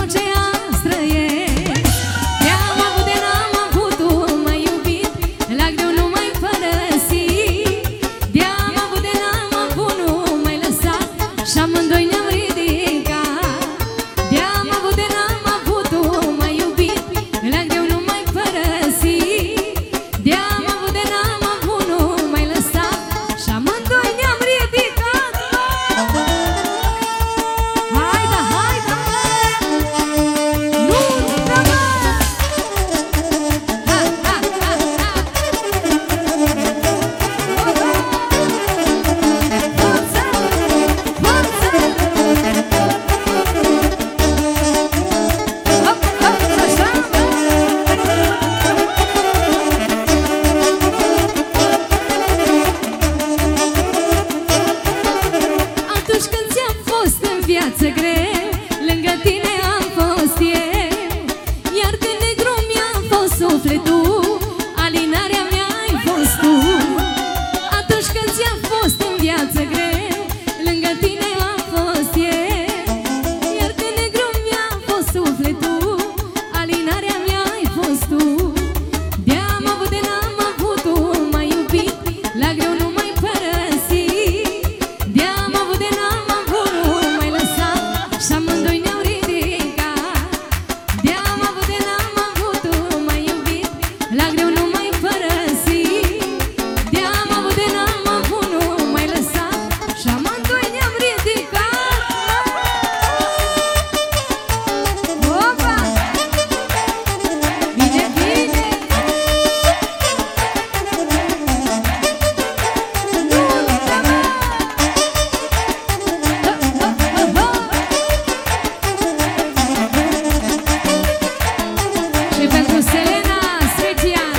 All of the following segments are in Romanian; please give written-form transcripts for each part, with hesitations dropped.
aceea străiesc. Te-am avut de n-am avut, tu m-ai iubit, la greu nu m-ai părăsit. Te-am avut de n-am avut, nu m-ai lăsat și amândoi ne-am ridicat. Te-am avut de n-am avut, tu m-ai iubit, la greu nu m-ai părăsit. Te-am avut de n-am avut, nu m-ai lăsat și amândoi ne-am ridicat. Hai da, hai da! Nu uita-mă! Ha, ha, ha, ha! Forță! Forță! Hop, hop, așa! Atunci când ți-am fost în viață greu, lângă tine am fost eu. Iar când negru mi-a fost sufletul, alinarea mea ai fost tu. Atunci când ți-am fost în viață greu, lângă tine am fost eu. Iar când negru mi-a fost sufletul, alinarea mea ai fost tu. De-am avut de n-am avut, tu m-ai iubit, la greu nu m-ai părăsit. De-am avut de n-am avut, nu m-ai lăsat și amândoi ne-au ridicat. De-am avut de n-am avut, tu m-ai iubit, la greu nu m-ai părăsit. De-am avut de n-am avut, nu m-ai lăsat și amândoi ne-am ridicat. Opa! Bine, bine! Nu uita-mă! Și pentru Selena special.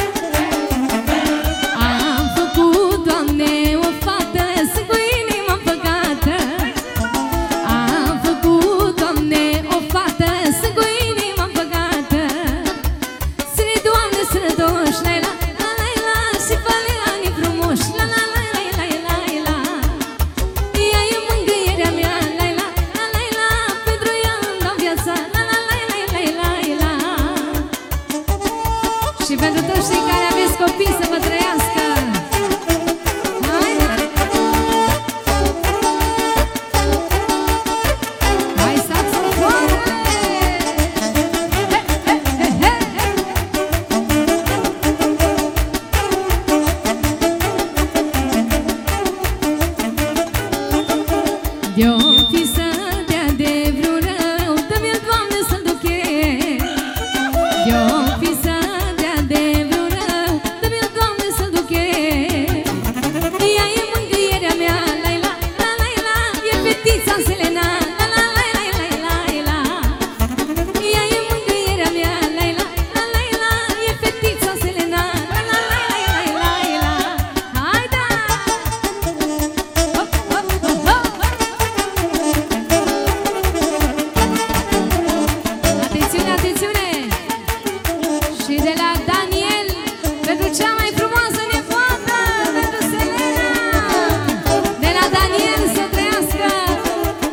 Am făcut, Doamne, o fată, sunt cu inima împăcată. Am făcut, Doamne, o fată, sunt cu inima împăcată. Ține, Doamne, sănătoși, la la la la la, și fă-le ani frumoși, la la la la la la la. Ea e mângâierea mea, la la la la la, pentru ea îmi dau viața, la la la la la la la. Și pentru toți cei care aveți copii, să vă trăiască. Hai, da! Hai, saxofoane! He, he, he, he! De-o fi să dea de vreun rău, dă-mi-l, Doamne, să-l duc eu. De-o fi să dea de vreun rău, dă-mi-l, Doamne, să-l duc eu. Ea e mângâierea mea, la la la la la, e fetița Selena, la la la la la la la. Ea e mângâierea mea, la la la la la, e fetița Selena, la la la la la la. Hai da! Hop, hop, hop, hop! Atențiune, atențiune! Și de la Daniel, pentru cea mai frumoasă nepoată, pentru Selena. De la Daniel, să trăiască!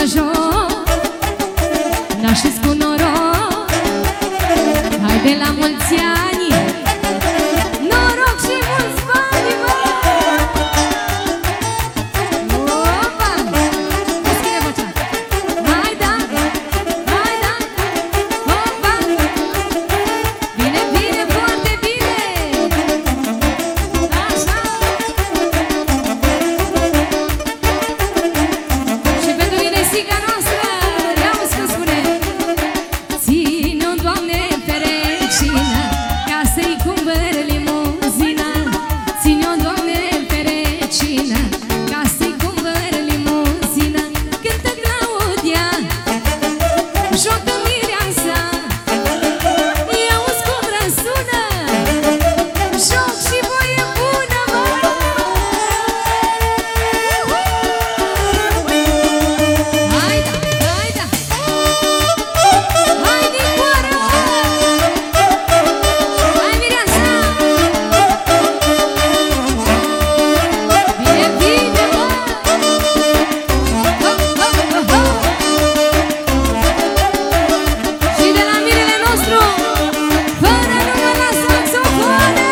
joc, nașteți cu noroc. Haide la mulți ani, noroc și mulți bani, mă! Opa! Deschide vocea! Hai da! Hai da! Opa! Bine, bine, foarte bine! Așa! Și pentru Inesica noastră, i-auzi că spune: ține-o, Doamne, fericina, ca să-i cumpăr limuzina. Ține-o, Doamne, fericina, ca să-i cumpăr limuzina. Cântă Claudia, joacă mireasa, i-auzi cum răsună, joc și voie bună, mă! Hai da, hai da! Hai Nicoară, mă! Hai mireasa! Bine, bine, mă! Ho, ho, ho, ho! Și de la mirele nostru, fără număr la saxofoane!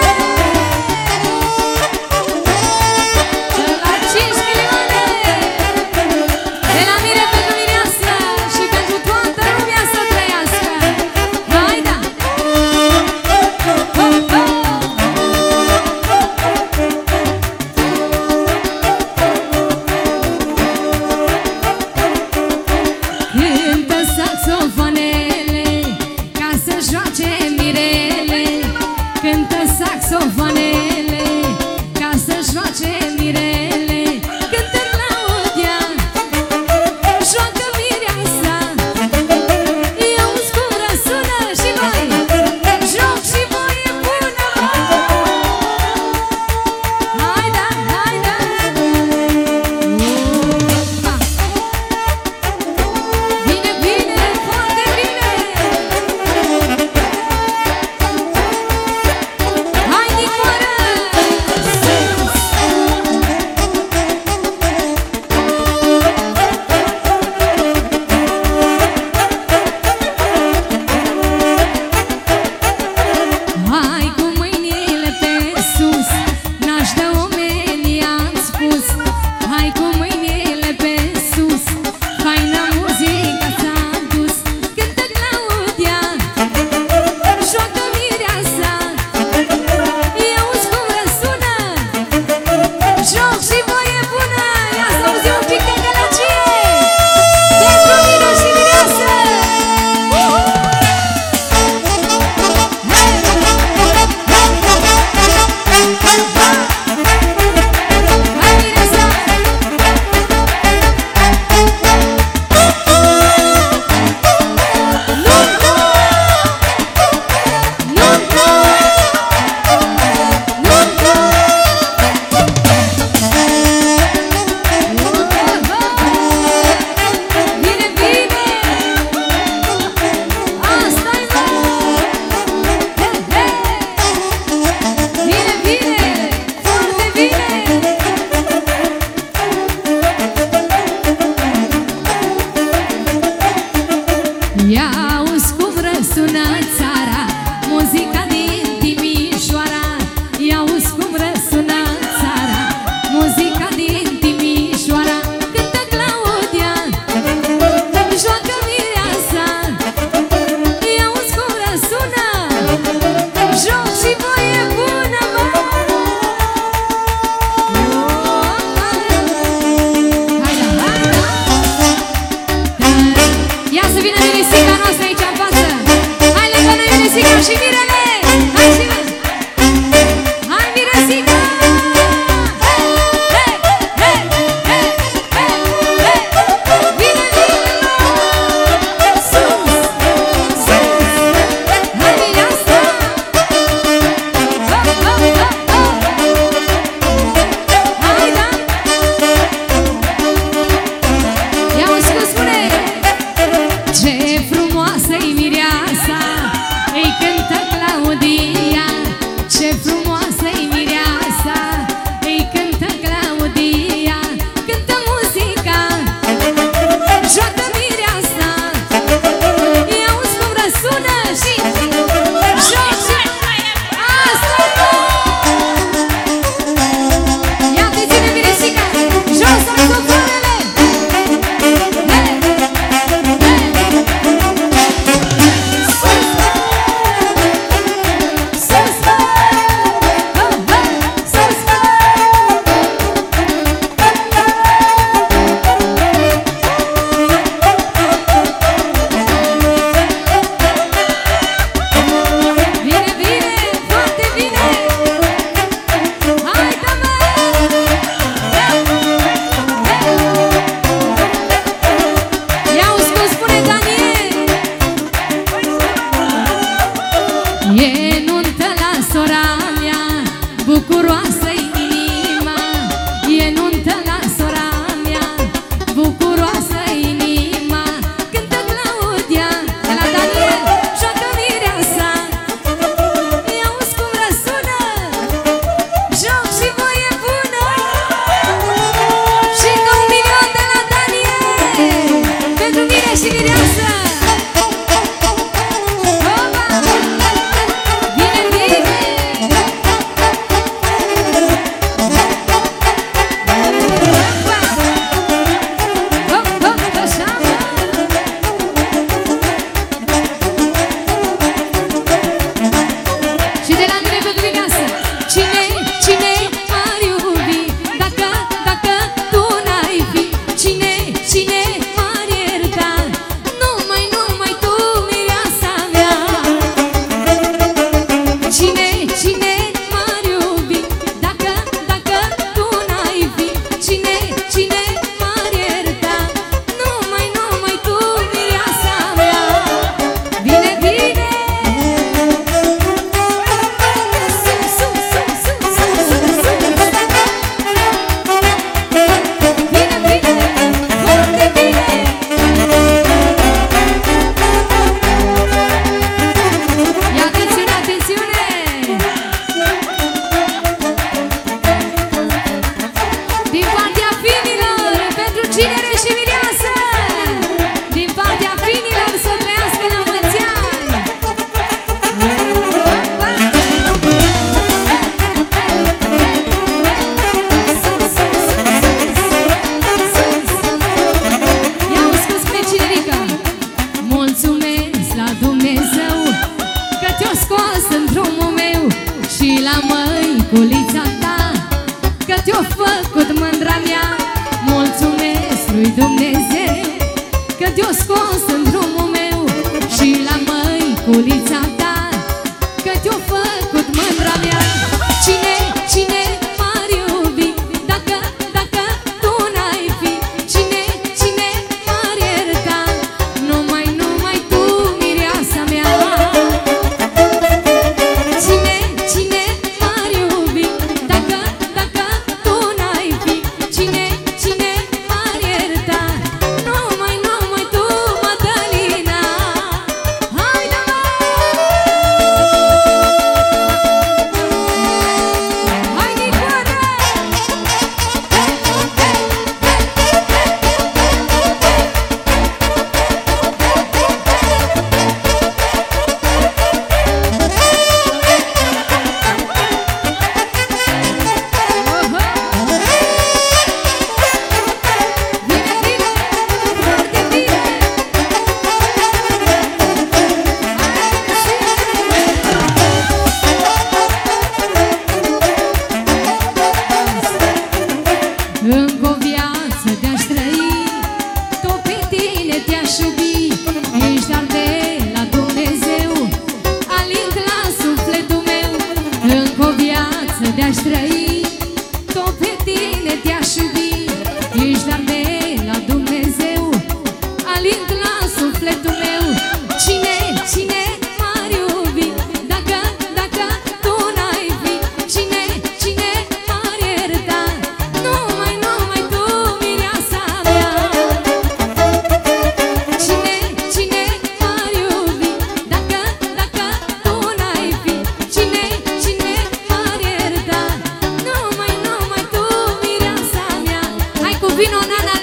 De la 5 milioane! De la mire pentru mireasă și pentru toată lumea să trăiască! Hai da! Ho, ho! Cântă saxofonele ca să joace mirele. Cântă saxofonele ca să joace mirele. Cântă Claudia, joacă mireasa, i-auzi cum răsună și voi, joc și voie bună, mă! Hai da, hai da! Opa! Bine, bine, foarte bine! Hai Nicoară! Sus! Hai cu mâinile pe sus, n-aș da omenii, am spus. Hai cu mâinile pe sus, faină muzică ți-am dus. Cântă Claudia, joacă mireasa, i-auzi cum răsună, joc și voie bună. Ia să auzim un pic de gălăgie pentru Minu și mireasă! Hai mireasa! Bine, bine! Asta-i, mă! Bine, bine! Foarte bine! Ia-uzi cum răsună țara, muzica din Timișoara. Ia-uzi cum răsună țara, muzica din Timișoara. Cântă Claudia, joacă mireasa, i-auzi cum răsună, joc și voie bună, mă! Hai da, hai da! Ia să vină Miresica noastră aici în față. Hai lângă noi Miresica și mirele. Hai și vezi. Hai Miresica. Hei, hei, hei, hei, hei, hei. Vine, vine, mă. Sus, sus. Hai mireasă. Ho, ho, ho, ho. Hai da. Ia-uzi cum spune. Ce frumoasă-i mireasa, ei cântă Cinere și mireasă! Din partea finilor să trăiască la mulți ani! Ia-o spus pe cinerică! Mulțumesc la Dumnezeu că te-o scos în drumul meu și la măiculița ta că te-o făcut mândra mea. Mulțumesc lui Dumnezeu că te-o scos în drumul meu și la măiculița ta că te-o făcut mândra mea. Cine m-ar iubi dacă tu n-ai fi? Cine m-ar ierta? Numai tu, mireasa mea. Cine m-ar iubi dacă tu n-ai fi? Cine m-ar ierta? Numai tu, Madalina. Haide, mă! Haide, coară! Încă o viață te-aș trăi, tot pe tine te-aș iubi. Ești dar de la Dumnezeu, alint la sufletul meu. Încă o viață te-aș trăi, tot pe tine te-aș iubi. Ești dar de la Dumnezeu, alint la sufletul meu. Cine m-ar iubi dacă tu n-ai fi? Cine m-ar ierta? Numai tu, mireasa mea. Cine m-ar iubi dacă tu n-ai fi? Cine m-ar ierta? Numai tu, mireasa mea. Hai cu vino, Nana!